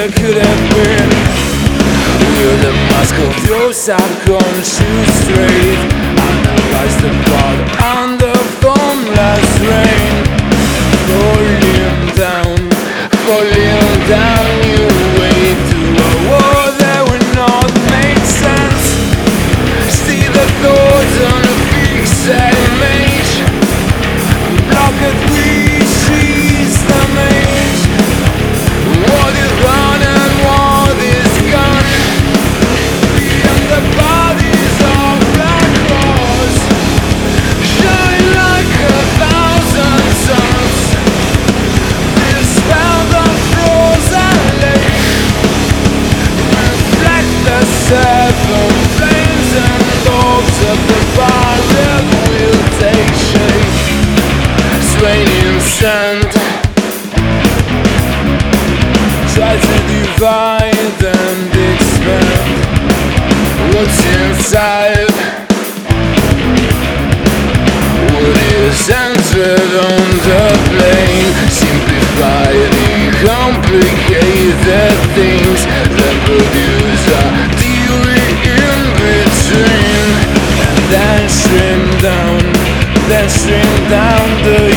it could have been. Will the mask of your subconscious straight analyze the blood under formless rain? Falling down, you wait to a war that will not make sense. See the thoughts on a fixed image. Block it, we seize the mage. What is gone and what is gone? Beyond the bodies of black holes, shine like 1,000 suns. Dispel the frozen lake. Reflect the seven flames and orbs of the fire that will take shape. Swaying sand, try to divide and expand what's inside. What is entered on the plane? Simplify the complicated things, then produce a theory in between, and then stream down the